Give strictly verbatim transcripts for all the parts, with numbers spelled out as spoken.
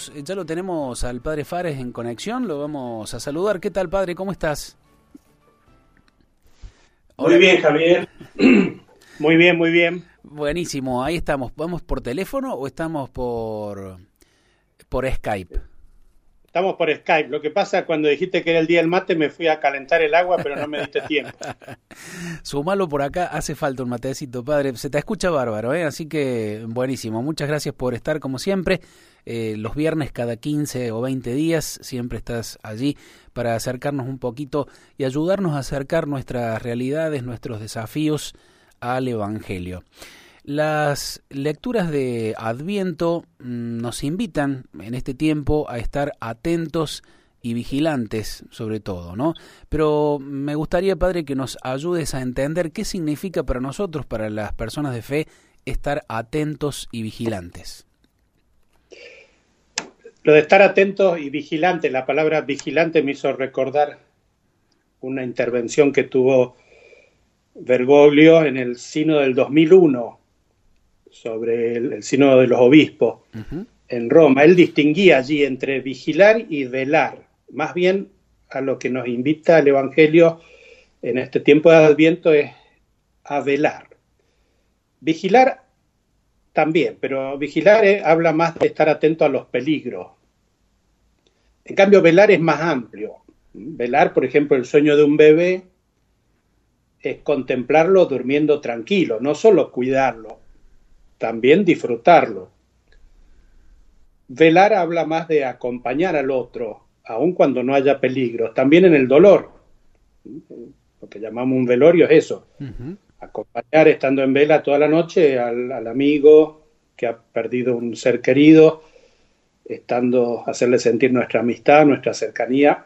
tenemos, ya lo tenemos al padre Fares en conexión, lo vamos a saludar. ¿Qué tal, padre? ¿Cómo estás? Hola. Muy bien, Javier. Muy bien, muy bien. Buenísimo, ahí estamos. ¿Vamos por teléfono o estamos por, por Skype? Estamos por Skype. Lo que pasa, cuando dijiste que era el día del mate, me fui a calentar el agua, pero no me diste tiempo. Sumalo por acá, hace falta un matecito, padre. Se te escucha bárbaro, ¿eh? Así que buenísimo. Muchas gracias por estar, como siempre. Eh, los viernes, cada quince o veinte días, siempre estás allí para acercarnos un poquito y ayudarnos a acercar nuestras realidades, nuestros desafíos al Evangelio. Las lecturas de Adviento nos invitan en este tiempo a estar atentos y vigilantes, sobre todo, ¿no? Pero me gustaría, padre, que nos ayudes a entender qué significa para nosotros, para las personas de fe, estar atentos y vigilantes. Lo de estar atentos y vigilantes, la palabra vigilante me hizo recordar una intervención que tuvo Bergoglio en el Sínodo del dos mil uno, sobre el, el Sínodo de los Obispos, uh-huh. en Roma. Él distinguía allí entre vigilar y velar. Más bien, a lo que nos invita el Evangelio en este tiempo de Adviento es a velar. Vigilar también, pero vigilar eh, habla más de estar atento a los peligros. En cambio, velar es más amplio. Velar, por ejemplo, el sueño de un bebé es contemplarlo durmiendo tranquilo, no solo cuidarlo, también disfrutarlo. Velar habla más de acompañar al otro, aun cuando no haya peligro, también en el dolor. Lo que llamamos un velorio es eso, uh-huh. acompañar estando en vela toda la noche al, al amigo que ha perdido un ser querido, estando, hacerle sentir nuestra amistad, nuestra cercanía.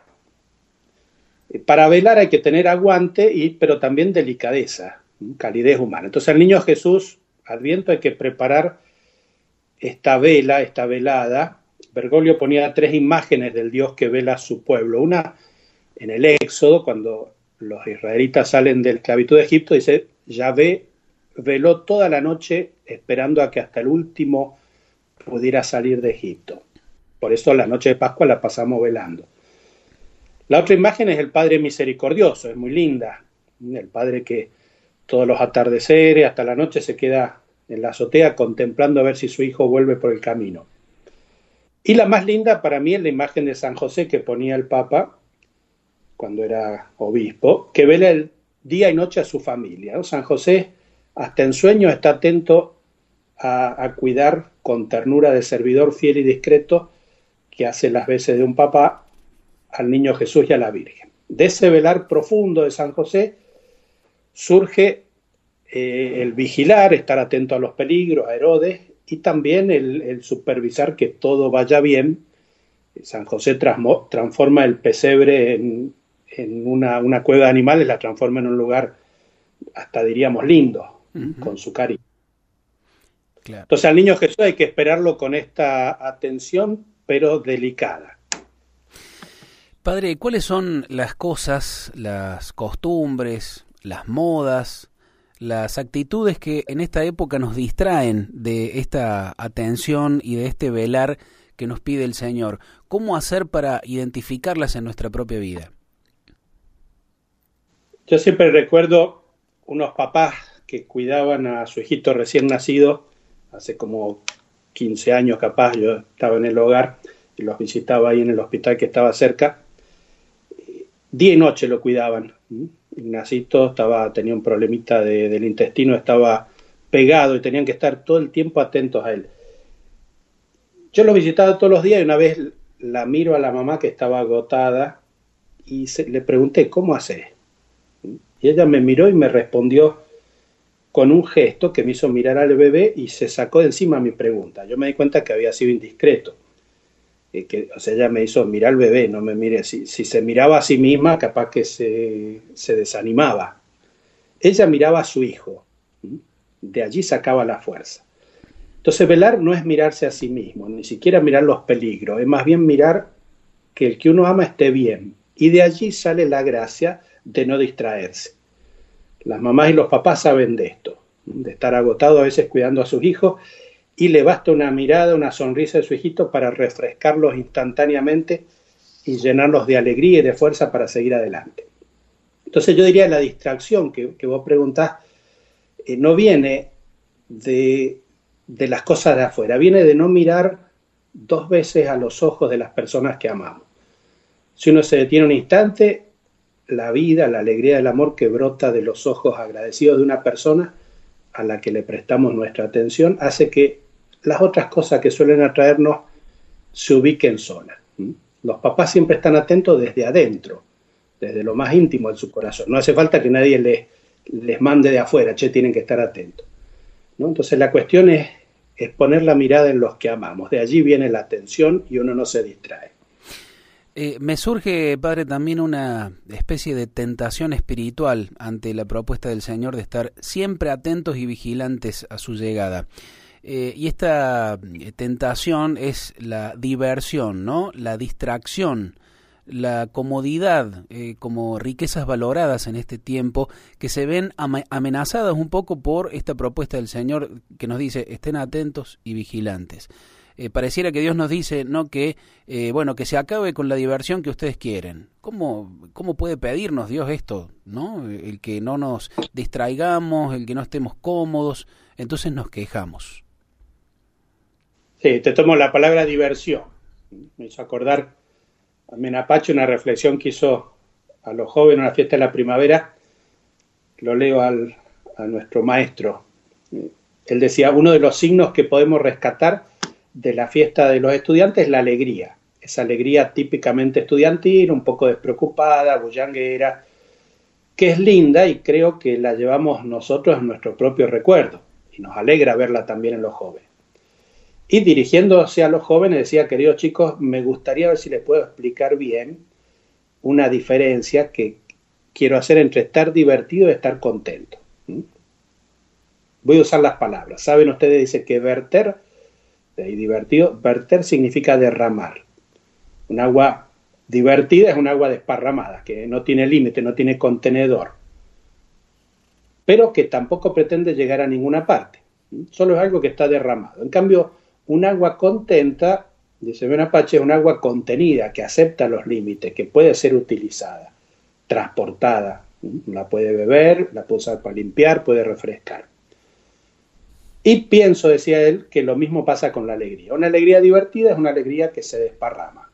Para velar hay que tener aguante, y, pero también delicadeza, calidez humana. Entonces al niño Jesús, Adviento, hay que preparar esta vela, esta velada. Bergoglio ponía tres imágenes del Dios que vela a su pueblo. Una en el Éxodo, cuando los israelitas salen de la esclavitud de Egipto, dice, Yahvé veló toda la noche esperando a que hasta el último pudiera salir de Egipto. Por eso la noche de Pascua la pasamos velando. La otra imagen es el Padre misericordioso, es muy linda. El Padre que todos los atardeceres, hasta la noche, se queda en la azotea contemplando a ver si su hijo vuelve por el camino. Y la más linda para mí es la imagen de San José que ponía el Papa cuando era obispo, que vela el día y noche a su familia, ¿no? San José, hasta en sueños, está atento a, a cuidar con ternura de servidor fiel y discreto que hace las veces de un papá al niño Jesús y a la Virgen. De ese velar profundo de San José surge eh, el vigilar, estar atento a los peligros, a Herodes, y también el, el supervisar que todo vaya bien. San José transmo, transforma el pesebre en, en una, una cueva de animales, la transforma en un lugar, hasta diríamos, lindo, uh-huh. con su cariño. Claro. Entonces al niño Jesús hay que esperarlo con esta atención, pero delicada. Padre, ¿cuáles son las cosas, las costumbres, las modas, las actitudes que en esta época nos distraen de esta atención y de este velar que nos pide el Señor? ¿Cómo hacer para identificarlas en nuestra propia vida? Yo siempre recuerdo unos papás que cuidaban a su hijito recién nacido, hace como quince años capaz. Yo estaba en el hogar y los visitaba ahí en el hospital que estaba cerca. Día y noche lo cuidaban. Ignacito estaba, tenía un problemita de, del intestino, estaba pegado y tenían que estar todo el tiempo atentos a él. Yo lo visitaba todos los días y una vez la miro a la mamá que estaba agotada y se, le pregunté, ¿cómo haces? Y ella me miró y me respondió con un gesto que me hizo mirar al bebé y se sacó de encima mi pregunta. Yo me di cuenta que había sido indiscreto. Eh, que, o sea, ella me hizo mirar al bebé, no me mire. Si, si se miraba a sí misma, capaz que se, se desanimaba. Ella miraba a su hijo. De allí sacaba la fuerza. Entonces velar no es mirarse a sí mismo, ni siquiera mirar los peligros, es más bien mirar que el que uno ama esté bien. Y de allí sale la gracia de no distraerse. Las mamás y los papás saben de esto, de estar agotados a veces cuidando a sus hijos, y le basta una mirada, una sonrisa de su hijito para refrescarlos instantáneamente y llenarlos de alegría y de fuerza para seguir adelante. Entonces yo diría la distracción que, que vos preguntás eh, no viene de, de las cosas de afuera, viene de no mirar dos veces a los ojos de las personas que amamos. Si uno se detiene un instante, la vida, la alegría del amor que brota de los ojos agradecidos de una persona a la que le prestamos nuestra atención hace que las otras cosas que suelen atraernos se ubiquen solas. Los papás siempre están atentos desde adentro, desde lo más íntimo de su corazón. No hace falta que nadie les, les mande de afuera, che, tienen que estar atentos, ¿no? Entonces la cuestión es, es poner la mirada en los que amamos. De allí viene la atención y uno no se distrae. Eh, me surge, padre, también una especie de tentación espiritual ante la propuesta del Señor de estar siempre atentos y vigilantes a su llegada. Eh, y esta tentación es la diversión, ¿no? La distracción, la comodidad, eh, como riquezas valoradas en este tiempo, que se ven am- amenazadas un poco por esta propuesta del Señor que nos dice, estén atentos y vigilantes. Eh, pareciera que Dios nos dice, no, que eh, bueno, que se acabe con la diversión que ustedes quieren. ¿Cómo, cómo puede pedirnos Dios esto, no? El que no nos distraigamos, el que no estemos cómodos, entonces nos quejamos. Sí, te tomo la palabra diversión. Me hizo acordar a Menapache una reflexión que hizo a los jóvenes en la fiesta de la primavera. Lo leo al, a nuestro maestro. Él decía, uno de los signos que podemos rescatar de la fiesta de los estudiantes es la alegría. Esa alegría típicamente estudiantil, un poco despreocupada, bullanguera, que es linda y creo que la llevamos nosotros en nuestro propio recuerdo. Y nos alegra verla también en los jóvenes. Y dirigiéndose a los jóvenes decía, queridos chicos, me gustaría ver si les puedo explicar bien una diferencia que quiero hacer entre estar divertido y estar contento. ¿Mm? Voy a usar las palabras. Saben ustedes, dice que verter, y divertido, verter significa derramar. Un agua divertida es un agua desparramada, que no tiene límite, no tiene contenedor, pero que tampoco pretende llegar a ninguna parte. ¿Mm? Solo es algo que está derramado. En cambio, un agua contenta, dice Menapache, es un agua contenida, que acepta los límites, que puede ser utilizada, transportada, la puede beber, la puede usar para limpiar, puede refrescar. Y pienso, decía él, que lo mismo pasa con la alegría. Una alegría divertida es una alegría que se desparrama.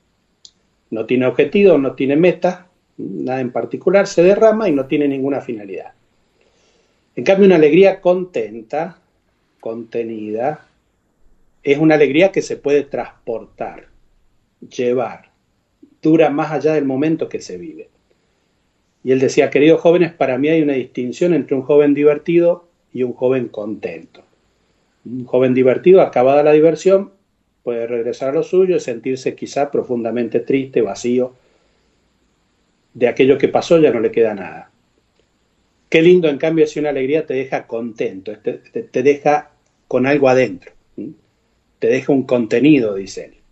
No tiene objetivo, no tiene meta, nada en particular, se derrama y no tiene ninguna finalidad. En cambio, una alegría contenta, contenida, es una alegría que se puede transportar, llevar, dura más allá del momento que se vive. Y él decía, queridos jóvenes, para mí hay una distinción entre un joven divertido y un joven contento. Un joven divertido, acabada la diversión, puede regresar a lo suyo y sentirse quizá profundamente triste, vacío. De aquello que pasó ya no le queda nada. Qué lindo, en cambio, si una alegría te deja contento, te, te, te deja con algo adentro. Te deja un contenido, dice él.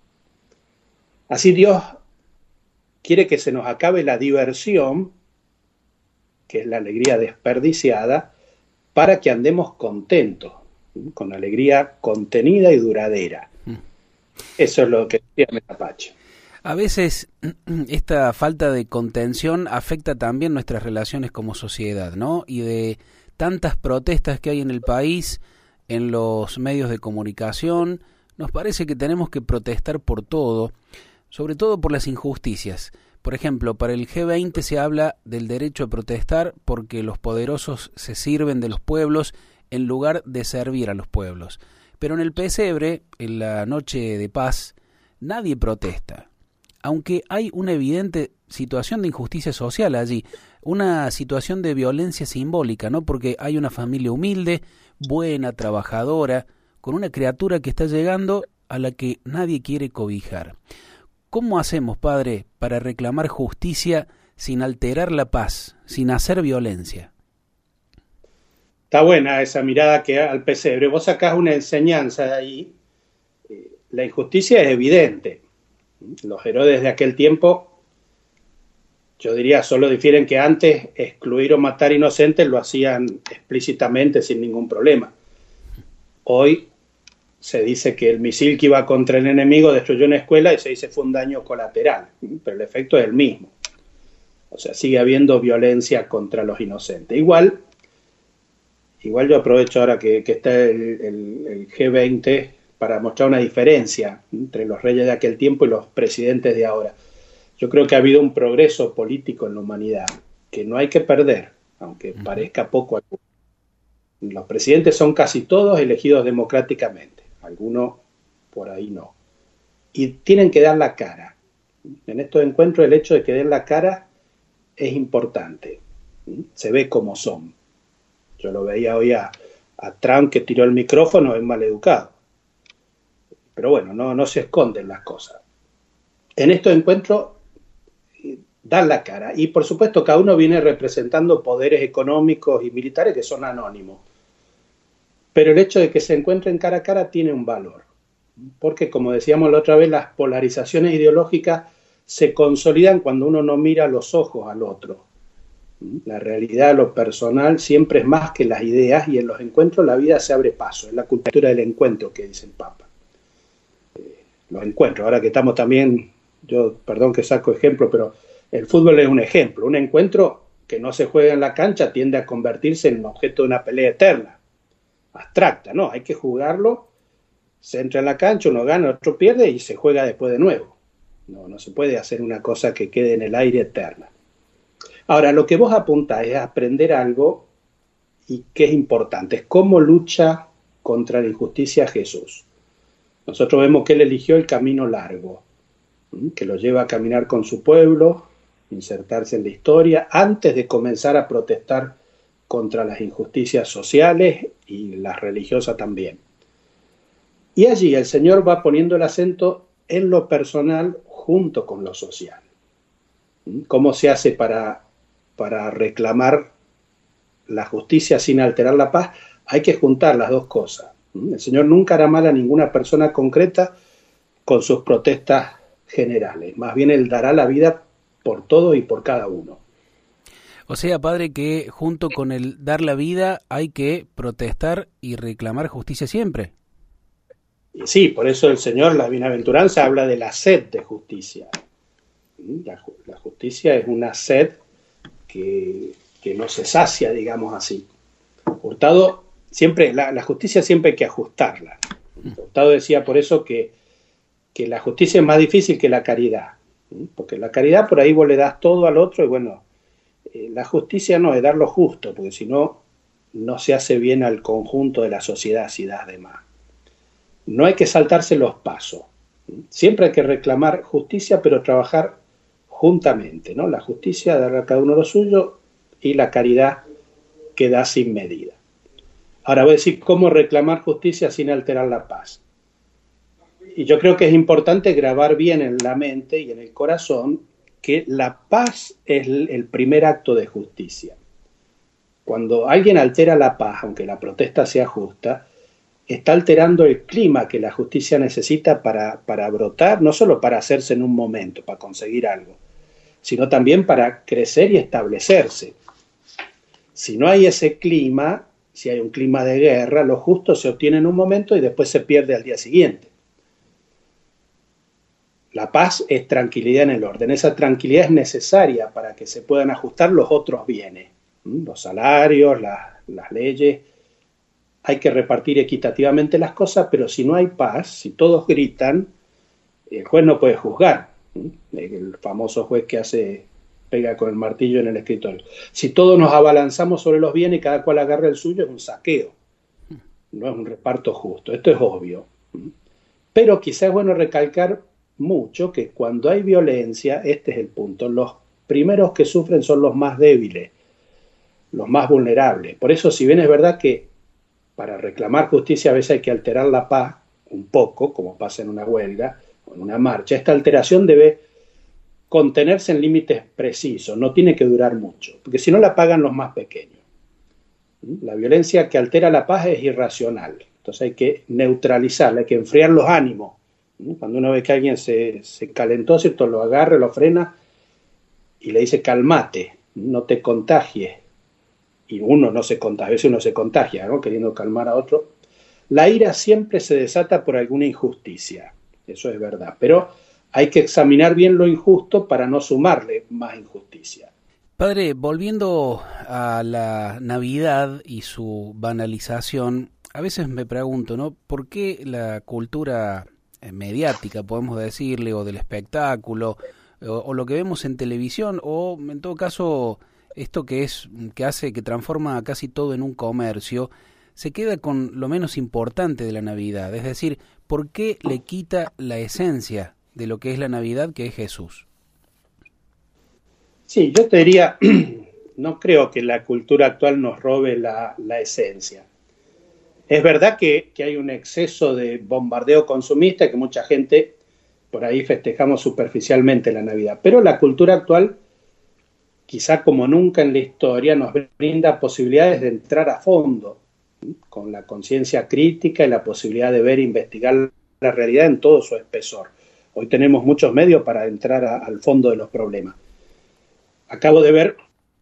Así Dios quiere que se nos acabe la diversión, que es la alegría desperdiciada, para que andemos contentos, con alegría contenida y duradera. Eso es lo que decía Menapache. A veces esta falta de contención afecta también nuestras relaciones como sociedad, ¿no? Y de tantas protestas que hay en el país, en los medios de comunicación, nos parece que tenemos que protestar por todo, sobre todo por las injusticias. Por ejemplo, para el G veinte se habla del derecho a protestar porque los poderosos se sirven de los pueblos en lugar de servir a los pueblos. Pero en el pesebre, en la noche de paz, nadie protesta. Aunque hay una evidente situación de injusticia social allí, una situación de violencia simbólica, ¿no? Porque hay una familia humilde, buena, trabajadora, con una criatura que está llegando a la que nadie quiere cobijar. ¿Cómo hacemos, padre, para reclamar justicia sin alterar la paz, sin hacer violencia? Está buena esa mirada que al pesebre. Vos sacás una enseñanza de ahí. La injusticia es evidente. Los Herodes de aquel tiempo, yo diría, solo difieren que antes excluir o matar inocentes lo hacían explícitamente sin ningún problema. Hoy se dice que el misil que iba contra el enemigo destruyó una escuela y se dice fue un daño colateral, pero el efecto es el mismo. O sea, sigue habiendo violencia contra los inocentes. Igual, igual yo aprovecho ahora que, que está el, el, el G veinte para mostrar una diferencia entre los reyes de aquel tiempo y los presidentes de ahora. Yo creo que ha habido un progreso político en la humanidad que no hay que perder, aunque parezca poco a poco. Los presidentes son casi todos elegidos democráticamente, algunos por ahí no. Y tienen que dar la cara. En estos encuentros el hecho de que den la cara es importante. Se ve cómo son. Yo lo veía hoy a, a Trump que tiró el micrófono, es maleducado. Pero bueno, no, no se esconden las cosas. En estos encuentros dan la cara. Y por supuesto cada uno viene representando poderes económicos y militares que son anónimos. Pero el hecho de que se encuentren cara a cara tiene un valor. Porque, como decíamos la otra vez, las polarizaciones ideológicas se consolidan cuando uno no mira los ojos al otro. La realidad, lo personal, siempre es más que las ideas, y en los encuentros la vida se abre paso. Es la cultura del encuentro que dice el Papa. Eh, los encuentros, ahora que estamos también, yo perdón que saco ejemplo, pero el fútbol es un ejemplo. Un encuentro que no se juega en la cancha tiende a convertirse en objeto de una pelea eterna, abstracta, ¿no? Hay que jugarlo, se entra en la cancha, uno gana, otro pierde y se juega después de nuevo. No, no se puede hacer una cosa que quede en el aire eterna. Ahora, lo que vos apuntás es aprender algo y que es importante, es cómo lucha contra la injusticia Jesús. Nosotros vemos que él eligió el camino largo, que lo lleva a caminar con su pueblo, insertarse en la historia, antes de comenzar a protestar contra las injusticias sociales y las religiosas también. Y allí el Señor va poniendo el acento en lo personal junto con lo social. ¿Cómo se hace para, para reclamar la justicia sin alterar la paz? Hay que juntar las dos cosas. El Señor nunca hará mal a ninguna persona concreta con sus protestas generales. Más bien Él dará la vida por todo y por cada uno. O sea, padre, que junto con el dar la vida hay que protestar y reclamar justicia siempre. Y sí, por eso el Señor, la bienaventuranza, habla de la sed de justicia. La, la justicia es una sed que, que no se sacia, digamos así. Hurtado, siempre, la, la justicia siempre hay que ajustarla. Hurtado decía por eso que, que la justicia es más difícil que la caridad. Porque la caridad por ahí vos le das todo al otro y bueno, la justicia no es dar lo justo, porque si no, no se hace bien al conjunto de la sociedad si das de más. No hay que saltarse los pasos. Siempre hay que reclamar justicia, pero trabajar juntamente, ¿no? La justicia, darle a cada uno lo suyo, y la caridad que da sin medida. Ahora voy a decir cómo reclamar justicia sin alterar la paz. Y yo creo que es importante grabar bien en la mente y en el corazón que la paz es el primer acto de justicia. Cuando alguien altera la paz, aunque la protesta sea justa, está alterando el clima que la justicia necesita para, para brotar, no solo para hacerse en un momento, para conseguir algo, sino también para crecer y establecerse. Si no hay ese clima, si hay un clima de guerra, lo justo se obtiene en un momento y después se pierde al día siguiente. La paz es tranquilidad en el orden. Esa tranquilidad es necesaria para que se puedan ajustar los otros bienes, los salarios, las, las leyes. Hay que repartir equitativamente las cosas, pero si no hay paz, si todos gritan, el juez no puede juzgar. El famoso juez que hace, pega con el martillo en el escritorio. Si todos nos abalanzamos sobre los bienes y cada cual agarra el suyo, es un saqueo. No es un reparto justo. Esto es obvio. Pero quizás es bueno recalcar mucho que cuando hay violencia, este es el punto, los primeros que sufren son los más débiles, los más vulnerables. Por eso, si bien es verdad que para reclamar justicia a veces hay que alterar la paz un poco, como pasa en una huelga o en una marcha, esta alteración debe contenerse en límites precisos, no tiene que durar mucho, porque si no la pagan los más pequeños. La violencia que altera la paz es irracional, entonces hay que neutralizarla, hay que enfriar los ánimos. Cuando uno ve que alguien se, se calentó, ¿cierto?, lo agarra, lo frena y le dice calmate, no te contagies. Y uno no se contagia, a veces uno se contagia, ¿no?, queriendo calmar a otro. La ira siempre se desata por alguna injusticia, eso es verdad, pero hay que examinar bien lo injusto para no sumarle más injusticia. Padre, volviendo a la Navidad y su banalización, a veces me pregunto, ¿no? ¿Por qué la cultura mediática, podemos decirle, o del espectáculo, o, o lo que vemos en televisión, o en todo caso esto que es, que hace, que transforma casi todo en un comercio, se queda con lo menos importante de la Navidad? Es decir, ¿por qué le quita la esencia de lo que es la Navidad, que es Jesús? Sí, yo te diría, no creo que la cultura actual nos robe la, la esencia. Es verdad que, que hay un exceso de bombardeo consumista, que mucha gente por ahí festejamos superficialmente la Navidad, pero la cultura actual, quizá como nunca en la historia, nos brinda posibilidades de entrar a fondo, con la conciencia crítica y la posibilidad de ver e investigar la realidad en todo su espesor. Hoy tenemos muchos medios para entrar a, al fondo de los problemas. Acabo de ver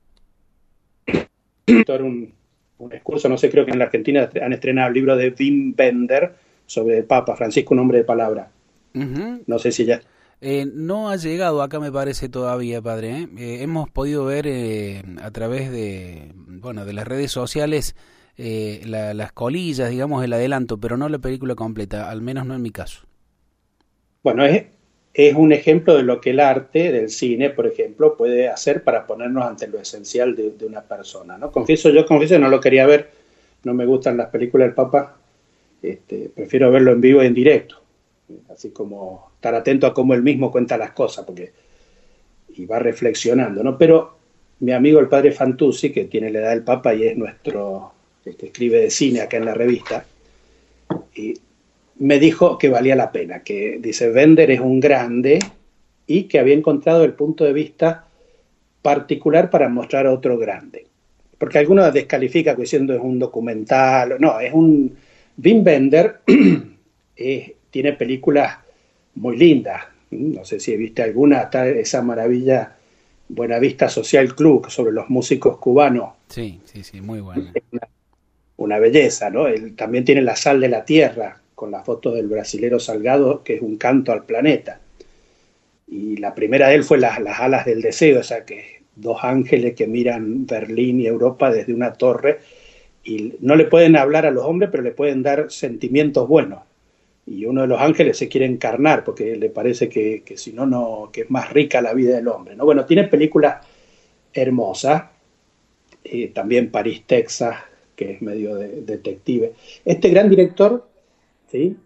un, un discurso, no sé, creo que en la Argentina han estrenado el libro de Wim Wenders sobre el Papa Francisco, un hombre de palabra. Uh-huh. No sé si ya... Eh, no ha llegado acá, me parece, todavía, padre. ¿eh? Eh, hemos podido ver eh, a través de, bueno, de las redes sociales eh, la, las colillas, digamos, el adelanto, pero no la película completa, al menos no en mi caso. Bueno, es, es un ejemplo de lo que el arte del cine, por ejemplo, puede hacer para ponernos ante lo esencial de, de una persona, ¿no? Confieso, yo confieso, no lo quería ver, no me gustan las películas del Papa, este, prefiero verlo en vivo y en directo, así como estar atento a cómo él mismo cuenta las cosas, porque y va reflexionando, ¿no? Pero mi amigo el padre Fantuzzi, que tiene la edad del Papa y es nuestro, el que escribe de cine acá en la revista, y me dijo que valía la pena, que dice, Wenders es un grande y que había encontrado el punto de vista particular para mostrar a otro grande. Porque algunos descalifican diciendo es un documental, no, es un... Wim Wenders es, tiene películas muy lindas, no sé si viste alguna, está esa maravilla Buenavista Social Club sobre los músicos cubanos. Sí, sí, sí, muy buena. Una, una belleza, ¿no? Él también tiene La sal de la tierra, con la foto del brasilero Salgado, que es un canto al planeta. Y la primera de él fue Las, las alas del deseo, o sea, que dos ángeles que miran Berlín y Europa desde una torre, y no le pueden hablar a los hombres, pero le pueden dar sentimientos buenos. Y uno de los ángeles se quiere encarnar, porque le parece que, que si no, no, que es más rica la vida del hombre, ¿no? Bueno, tiene películas hermosas, eh, también París, Texas, que es medio de, detective. Este gran director, ¿sí?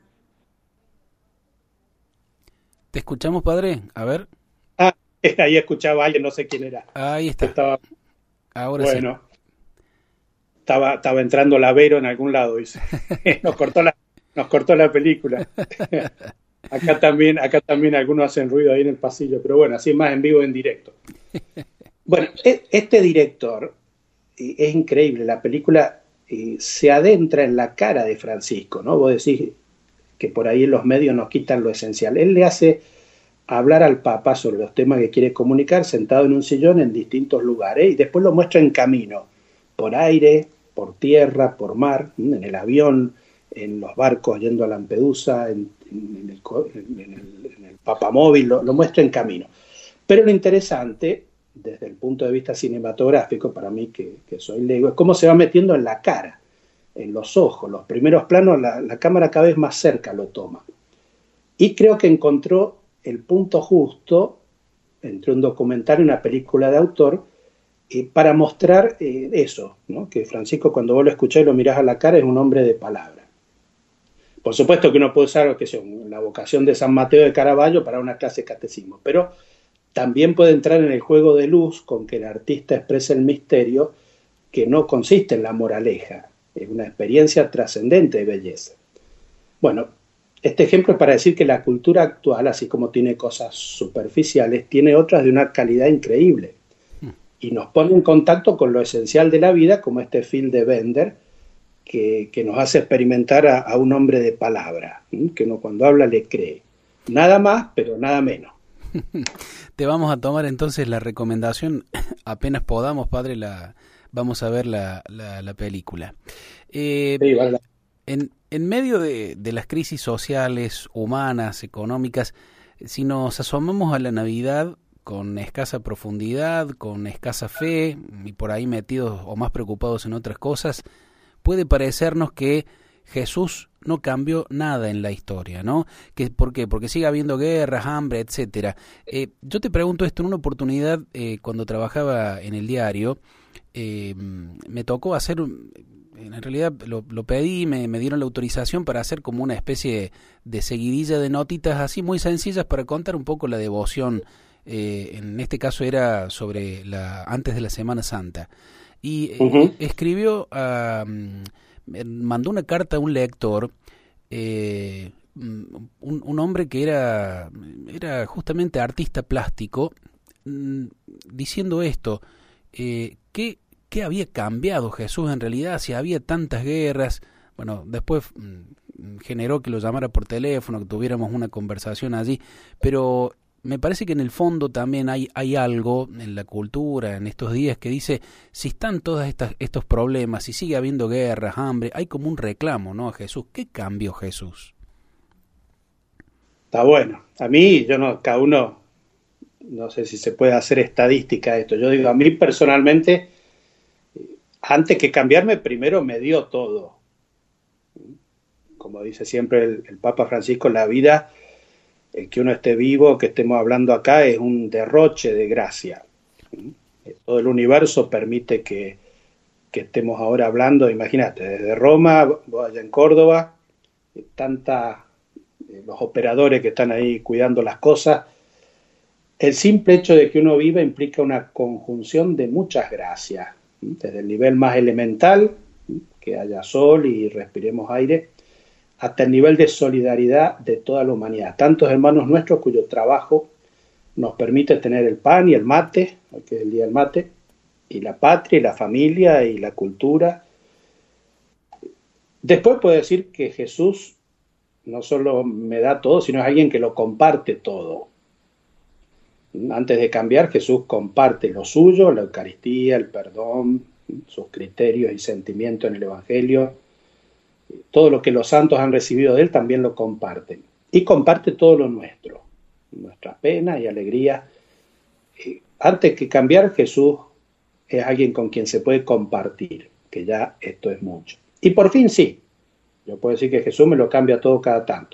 ¿Te escuchamos, padre? A ver. Ah, ahí escuchaba a alguien, no sé quién era. Ahí está. Estaba, Ahora bueno, sí. Estaba, estaba entrando Lavero en algún lado, dice. Nos cortó la, nos cortó la película. Acá también, acá también algunos hacen ruido ahí en el pasillo, pero bueno, así más en vivo, en directo. Bueno, este director es increíble, la película se adentra en la cara de Francisco, ¿no? Vos decís que por ahí en los medios nos quitan lo esencial. Él le hace hablar al Papa sobre los temas que quiere comunicar, sentado en un sillón en distintos lugares, y después lo muestra en camino, por aire, por tierra, por mar, en el avión, en los barcos yendo a Lampedusa, en, en, el, en, el, en el papamóvil, lo, lo muestra en camino. Pero lo interesante, desde el punto de vista cinematográfico, para mí que, que soy lego, es cómo se va metiendo en la cara, en los ojos. Los primeros planos, la, la cámara cada vez más cerca lo toma. Y creo que encontró el punto justo entre un documental y una película de autor, eh, para mostrar eh, eso, ¿no? Que Francisco, cuando vos lo escuchás y lo mirás a la cara, es un hombre de palabra. Por supuesto que uno puede usar que sea, la vocación de San Mateo de Caravaggio para una clase de catecismo, pero también puede entrar en el juego de luz con que el artista expresa el misterio, que no consiste en la moraleja, es una experiencia trascendente de belleza. Bueno, este ejemplo es para decir que la cultura actual, así como tiene cosas superficiales, tiene otras de una calidad increíble y nos pone en contacto con lo esencial de la vida, como este film de Wenders, que, que nos hace experimentar a, a un hombre de palabra, ¿sí? Que uno cuando habla le cree. Nada más, pero nada menos. Te vamos a tomar entonces la recomendación, apenas podamos, padre, la vamos a ver la, la, la película. Eh, sí, vale. en, en medio de, de las crisis sociales, humanas, económicas, si nos asomamos a la Navidad con escasa profundidad, con escasa fe y por ahí metidos o más preocupados en otras cosas, puede parecernos que Jesús no cambió nada en la historia, ¿no? ¿Que, ¿Por qué? Porque sigue habiendo guerras, hambre, etcétera. Eh, yo te pregunto esto en una oportunidad, eh, cuando trabajaba en el diario, eh, me tocó hacer, en realidad lo, lo pedí, me, me dieron la autorización para hacer como una especie de seguidilla de notitas así muy sencillas para contar un poco la devoción. Eh, en este caso era sobre la antes de la Semana Santa. Y uh-huh. eh, escribió a... Um, mandó una carta a un lector, eh, un, un hombre que era, era justamente artista plástico, mm, diciendo esto, eh, ¿qué, ¿qué había cambiado Jesús en realidad? Si había tantas guerras. Bueno, después mm, generó que lo llamara por teléfono, que tuviéramos una conversación allí, pero me parece que en el fondo también hay, hay algo en la cultura en estos días que dice, si están todos estas, estos problemas, si sigue habiendo guerras, hambre, hay como un reclamo, ¿no? A Jesús. ¿Qué cambió Jesús? Está bueno. A mí, yo no, cada uno, no sé si se puede hacer estadística de esto. Yo digo, a mí personalmente, antes que cambiarme, primero me dio todo. Como dice siempre el, el Papa Francisco, la vida... El que uno esté vivo, que estemos hablando acá, es un derroche de gracia. Todo el universo permite que, que estemos ahora hablando, imagínate, desde Roma, vos allá en Córdoba, tanta, los operadores que están ahí cuidando las cosas. El simple hecho de que uno viva implica una conjunción de muchas gracias, desde el nivel más elemental, que haya sol y respiremos aire, hasta el nivel de solidaridad de toda la humanidad. Tantos hermanos nuestros cuyo trabajo nos permite tener el pan y el mate, que es el día del mate, y la patria, y la familia, y la cultura. Después puedo decir que Jesús no solo me da todo, sino es alguien que lo comparte todo. Antes de cambiar, Jesús comparte lo suyo, la Eucaristía, el perdón, sus criterios y sentimientos en el Evangelio. Todo lo que los santos han recibido de él también lo comparten. Y comparte todo lo nuestro, nuestras penas y alegrías. Antes que cambiar, Jesús es alguien con quien se puede compartir, que ya esto es mucho. Y por fin sí, yo puedo decir que Jesús me lo cambia todo cada tanto.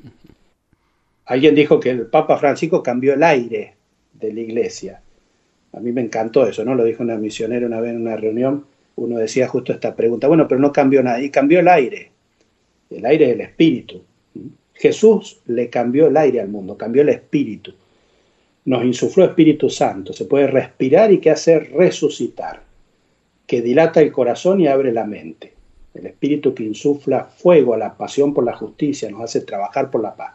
Alguien dijo que el Papa Francisco cambió el aire de la iglesia. A mí me encantó eso, ¿no? Lo dijo una misionera una vez en una reunión. Uno decía justo esta pregunta, bueno, pero no cambió nada, y cambió el aire, el aire del espíritu. Jesús le cambió el aire al mundo, cambió el espíritu, nos insufló Espíritu Santo, se puede respirar y que hace resucitar, que dilata el corazón y abre la mente, el espíritu que insufla fuego a la pasión por la justicia, nos hace trabajar por la paz.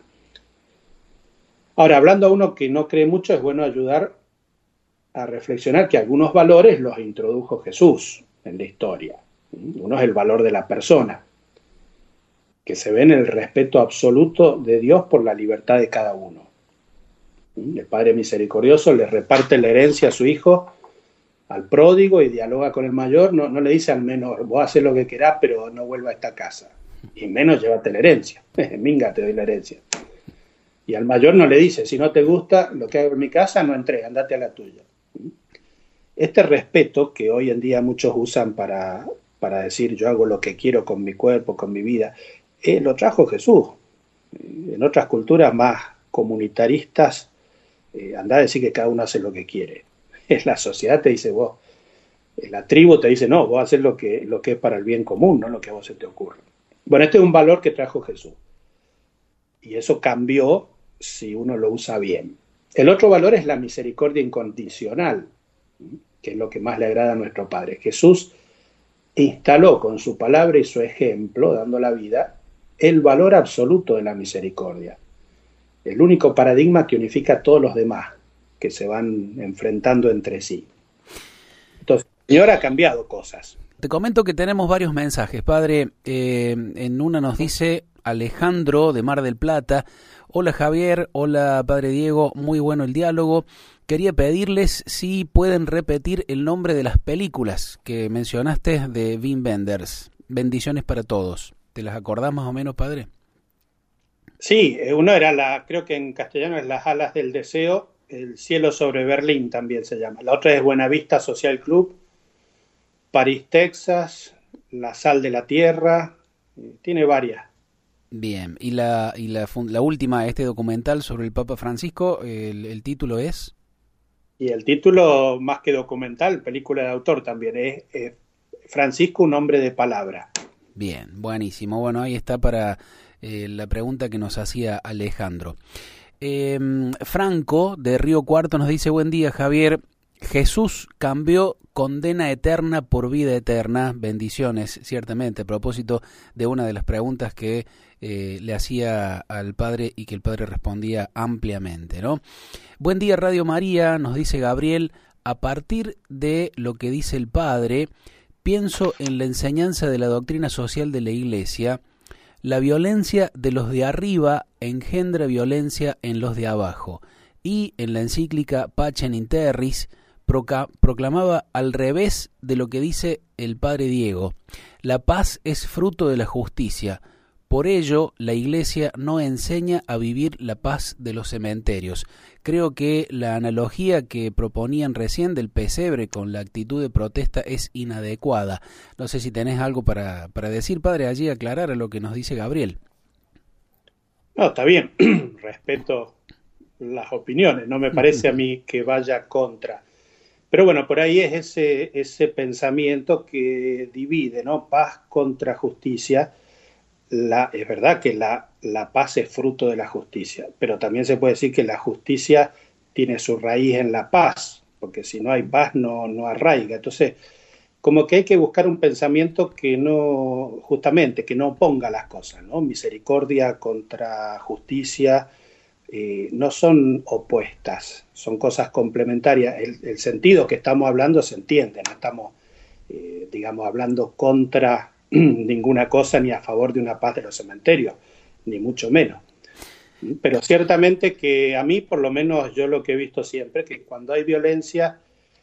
Ahora, hablando a uno que no cree mucho, es bueno ayudar a reflexionar que algunos valores los introdujo Jesús en la historia. Uno es el valor de la persona, que se ve en el respeto absoluto de Dios por la libertad de cada uno. El Padre misericordioso le reparte la herencia a su hijo, al pródigo, y dialoga con el mayor. No, no le dice al menor, vos haces lo que querás, pero no vuelva a esta casa. Y menos llévate la herencia. Minga, te doy la herencia. Y al mayor no le dice, si no te gusta lo que hago en mi casa, no entré, andate a la tuya. Este respeto que hoy en día muchos usan para, para decir yo hago lo que quiero con mi cuerpo, con mi vida, eh, lo trajo Jesús. En otras culturas más comunitaristas, eh, anda a decir que cada uno hace lo que quiere. La sociedad te dice vos, la tribu te dice no, vos haces lo que, lo que es para el bien común, no lo que a vos se te ocurre. Bueno, este es un valor que trajo Jesús. Y eso cambió si uno lo usa bien. El otro valor es la misericordia incondicional, que es lo que más le agrada a nuestro Padre. Jesús instaló con su palabra y su ejemplo, dando la vida, el valor absoluto de la misericordia. El único paradigma que unifica a todos los demás, que se van enfrentando entre sí. Entonces, el Señor ha cambiado cosas. Te comento que tenemos varios mensajes, Padre. Eh, en una nos dice Alejandro de Mar del Plata: hola Javier, hola Padre Diego, muy bueno el diálogo. Quería pedirles si pueden repetir el nombre de las películas que mencionaste de Wim Wenders. Bendiciones para todos. ¿Te las acordás más o menos, padre? Sí, uno era la, creo que en castellano es Las alas del deseo, El cielo sobre Berlín también se llama. La otra es Buenavista Social Club, París, Texas, La sal de la tierra, tiene varias. Bien, y la y la, la última, este documental sobre el Papa Francisco, el, el título es... Y el título, más que documental, película de autor también, es, es Francisco, un hombre de palabra. Bien, buenísimo. Bueno, ahí está para eh, la pregunta que nos hacía Alejandro. Eh, Franco, de Río Cuarto, nos dice, buen día, Javier. Jesús cambió condena eterna por vida eterna. Bendiciones, ciertamente, a propósito de una de las preguntas que eh, le hacía al padre y que el padre respondía ampliamente, ¿no? Buen día, Radio María, nos dice Gabriel. A partir de lo que dice el padre, pienso en la enseñanza de la doctrina social de la Iglesia. La violencia de los de arriba engendra violencia en los de abajo. Y en la encíclica Pacem in Terris proclamaba al revés de lo que dice el padre Diego. La paz es fruto de la justicia. Por ello, la Iglesia no enseña a vivir la paz de los cementerios. Creo que la analogía que proponían recién del pesebre con la actitud de protesta es inadecuada. No sé si tenés algo para, para decir, padre, allí aclarar a lo que nos dice Gabriel. No, está bien. Respeto las opiniones. No me parece a mí que vaya contra. Pero bueno, por ahí es ese, ese pensamiento que divide, ¿no? Paz contra justicia. La, es verdad que la, la paz es fruto de la justicia, pero también se puede decir que la justicia tiene su raíz en la paz, porque si no hay paz no, no arraiga. Entonces, como que hay que buscar un pensamiento que no, justamente, que no oponga las cosas, ¿no? Misericordia contra justicia eh, no son opuestas, son cosas complementarias. El, el sentido que estamos hablando se entiende, no estamos, eh, digamos, hablando contra ninguna cosa ni a favor de una paz de los cementerios, ni mucho menos. Pero ciertamente que a mí, por lo menos yo lo que he visto siempre, que cuando hay violencia,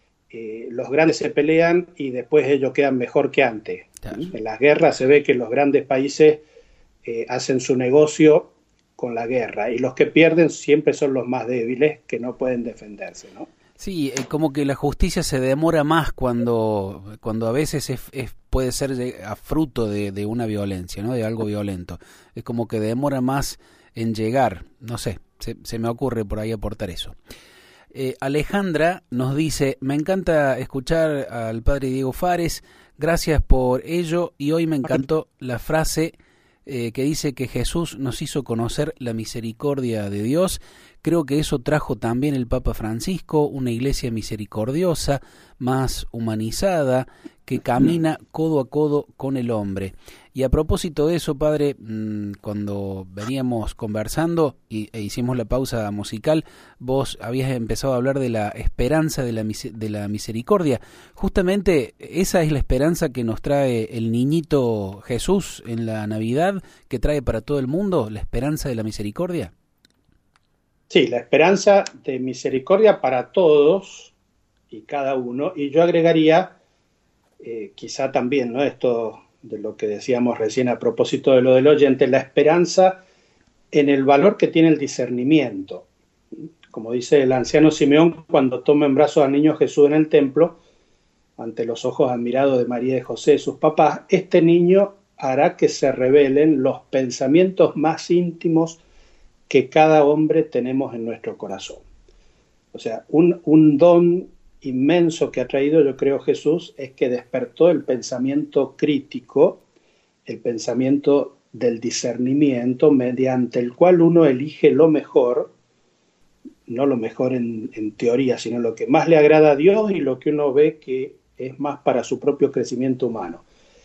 eh, los grandes se pelean y después ellos quedan mejor que antes. Claro. En las guerras se ve que los grandes países eh, hacen su negocio con la guerra y los que pierden siempre son los más débiles que no pueden defenderse, ¿no? Sí, como que la justicia se demora más cuando, cuando a veces es, es, puede ser a fruto de, de una violencia, ¿no? De algo violento. Es como que demora más en llegar. No sé, se, se me ocurre por ahí aportar eso. Eh, Alejandra nos dice, me encanta escuchar al padre Diego Fares, gracias por ello, y hoy me encantó la frase eh, que dice que Jesús nos hizo conocer la misericordia de Dios. Creo que eso trajo también el Papa Francisco, una iglesia misericordiosa, más humanizada, que camina codo a codo con el hombre. Y a propósito de eso, padre, cuando veníamos conversando y, e hicimos la pausa musical, vos habías empezado a hablar de la esperanza de la, de la misericordia. Justamente esa es la esperanza que nos trae el niñito Jesús en la Navidad, que trae para todo el mundo, la esperanza de la misericordia. Sí, la esperanza de misericordia para todos y cada uno. Y yo agregaría, eh, quizá también, ¿no? Esto de lo que decíamos recién a propósito de lo del oyente, la esperanza en el valor que tiene el discernimiento. Como dice el anciano Simeón cuando toma en brazos al niño Jesús en el templo, ante los ojos admirados de María y José, sus papás, este niño hará que se revelen los pensamientos más íntimos que cada hombre tenemos en nuestro corazón. O sea, un, un don inmenso que ha traído, yo creo, Jesús, es que despertó el pensamiento crítico, el pensamiento del discernimiento, mediante el cual uno elige lo mejor, no lo mejor en, en teoría, sino lo que más le agrada a Dios y lo que uno ve que es más para su propio crecimiento humano.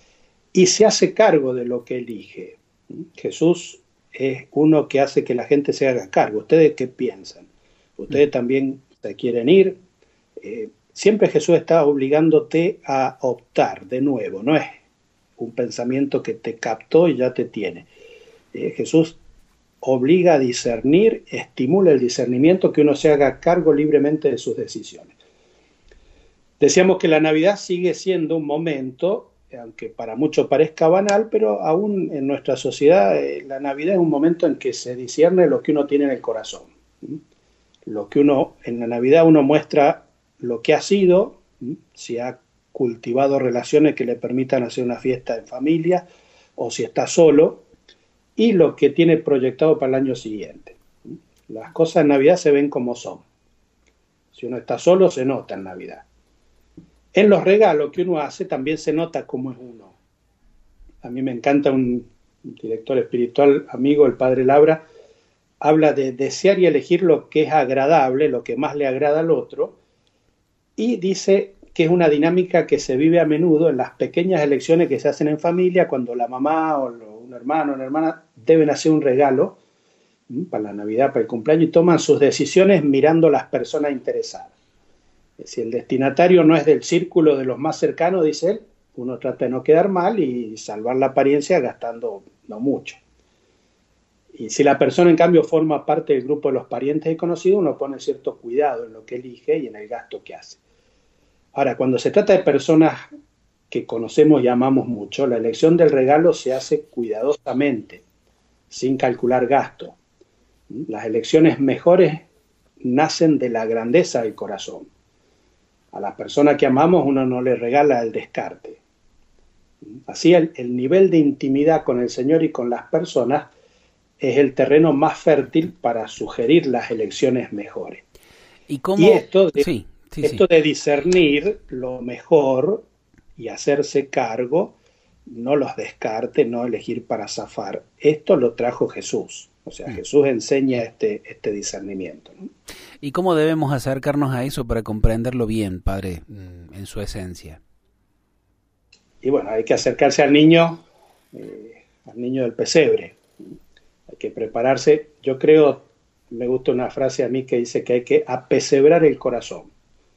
Y se hace cargo de lo que elige. Jesús es uno que hace que la gente se haga cargo. ¿Ustedes qué piensan? ¿Ustedes también se quieren ir? Eh, siempre Jesús está obligándote a optar de nuevo, no es un pensamiento que te captó y ya te tiene. Eh, Jesús obliga a discernir, estimula el discernimiento, que uno se haga cargo libremente de sus decisiones. Decíamos que la Navidad sigue siendo un momento aunque para muchos parezca banal, pero aún en nuestra sociedad eh, la Navidad es un momento en que se discierne lo que uno tiene en el corazón. ¿Mm? Lo que uno, en la Navidad uno muestra lo que ha sido, ¿Mm? si ha cultivado relaciones que le permitan hacer una fiesta en familia, o si está solo, y lo que tiene proyectado para el año siguiente. Las cosas en Navidad se ven como son. Si uno está solo, se nota en Navidad. En los regalos que uno hace también se nota cómo es uno. A mí me encanta un director espiritual amigo, el padre Labra, habla de desear y elegir lo que es agradable, lo que más le agrada al otro, y dice que es una dinámica que se vive a menudo en las pequeñas elecciones que se hacen en familia, cuando la mamá o un hermano o una hermana deben hacer un regalo para la Navidad, para el cumpleaños, y toman sus decisiones mirando las personas interesadas. Si el destinatario no es del círculo de los más cercanos, dice él, uno trata de no quedar mal y salvar la apariencia gastando no mucho. Y si la persona en cambio forma parte del grupo de los parientes y conocidos, uno pone cierto cuidado en lo que elige y en el gasto que hace. Ahora, cuando se trata de personas que conocemos y amamos mucho, la elección del regalo se hace cuidadosamente, sin calcular gasto. Las elecciones mejores nacen de la grandeza del corazón. A la persona que amamos uno no le regala el descarte. Así el, el nivel de intimidad con el Señor y con las personas es el terreno más fértil para sugerir las elecciones mejores. Y, cómo... y esto, de, sí, sí, esto sí. de discernir lo mejor y hacerse cargo, no los descarte, no elegir para zafar. Esto lo trajo Jesús. O sea, mm. Jesús enseña este, este discernimiento, ¿no? ¿Y cómo debemos acercarnos a eso para comprenderlo bien, Padre, en su esencia? Y bueno, hay que acercarse al niño, eh, al niño del pesebre. Hay que prepararse. Yo creo, me gusta una frase a mí que dice que hay que apesebrar el corazón.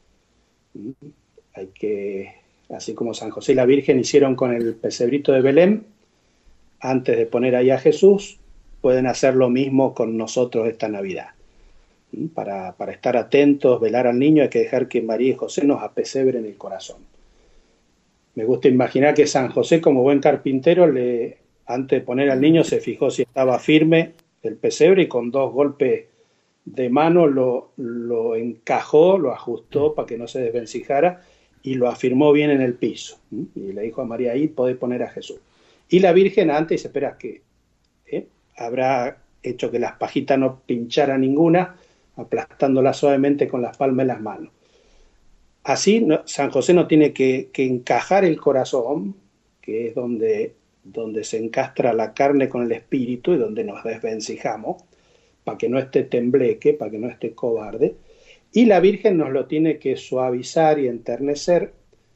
Hay que, así como San José y la Virgen hicieron con el pesebrito de Belén, antes de poner ahí a Jesús, pueden hacer lo mismo con nosotros esta Navidad. Para, para estar atentos, velar al niño, hay que dejar que María y José nos apesebren el corazón. Me gusta imaginar que San José, como buen carpintero, le, antes de poner al niño, se fijó si estaba firme el pesebre y con dos golpes de mano lo, lo encajó, lo ajustó para que no se desvencijara y lo afirmó bien en el piso. Y le dijo a María, ahí podés poner a Jesús. Y la Virgen antes dice, espera, que ¿eh? habrá hecho que las pajitas no pinchara ninguna, aplastándola suavemente con las palmas de las manos. Así no, San José no tiene que, que encajar el corazón, que es donde, donde se encastra la carne con el espíritu y donde nos desvencijamos, para que no esté tembleque, para que no esté cobarde, y la Virgen nos lo tiene que suavizar y enternecer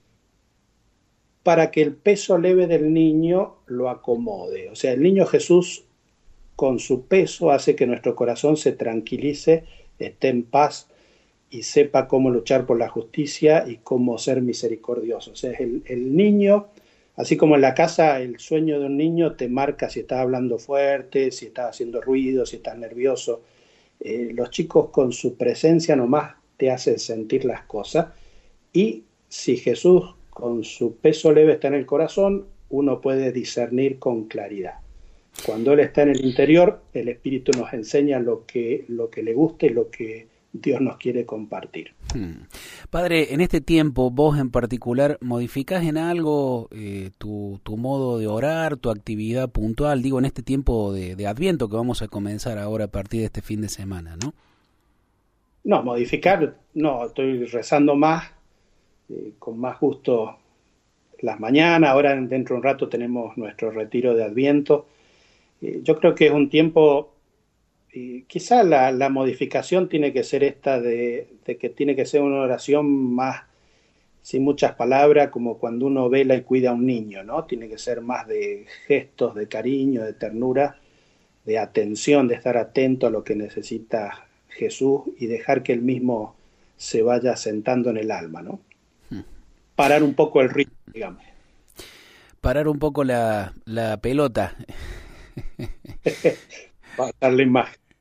para que el peso leve del niño lo acomode. O sea, el niño Jesús con su peso hace que nuestro corazón se tranquilice, esté en paz y sepa cómo luchar por la justicia y cómo ser misericordioso. O sea, el, el niño, así como en la casa el sueño de un niño te marca si estás hablando fuerte, si estás haciendo ruido, si estás nervioso. Eh, los chicos con su presencia nomás te hacen sentir las cosas, y si Jesús con su peso leve está en el corazón, uno puede discernir con claridad. Cuando Él está en el interior, el Espíritu nos enseña lo que, lo que le gusta y lo que Dios nos quiere compartir. Hmm. Padre, en este tiempo, vos en particular, ¿modificás en algo eh, tu, tu modo de orar, tu actividad puntual? Digo, en este tiempo de, de Adviento que vamos a comenzar ahora a partir de este fin de semana, ¿no? No, modificar, no, estoy rezando más, eh, con más gusto las mañanas. Ahora dentro de un rato tenemos nuestro retiro de Adviento. Eh, yo creo que es un tiempo... Y quizá la, la modificación tiene que ser esta de, de que tiene que ser una oración más sin muchas palabras, como cuando uno vela y cuida a un niño, ¿no? Tiene que ser más de gestos, de cariño, de ternura, de atención, de estar atento a lo que necesita Jesús y dejar que él mismo se vaya sentando en el alma, ¿no? Hmm. Parar un poco el ritmo, digamos. Parar un poco la, la pelota. Para darle imagen.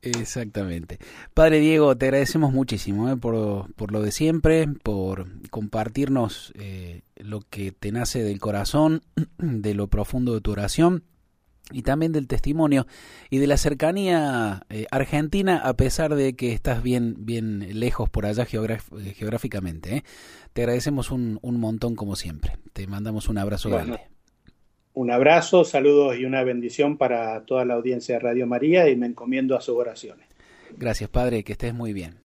Exactamente. Padre Diego, te agradecemos muchísimo eh, por, por lo de siempre, por compartirnos eh, lo que te nace del corazón, de lo profundo de tu oración y también del testimonio y de la cercanía eh, argentina, a pesar de que estás bien, bien lejos por allá geograf- geográficamente. Eh. Te agradecemos un, un montón como siempre. Te mandamos un abrazo Bueno, grande. un abrazo, saludos y una bendición para toda la audiencia de Radio María y me encomiendo a sus oraciones. Gracias, Padre, que estés muy bien.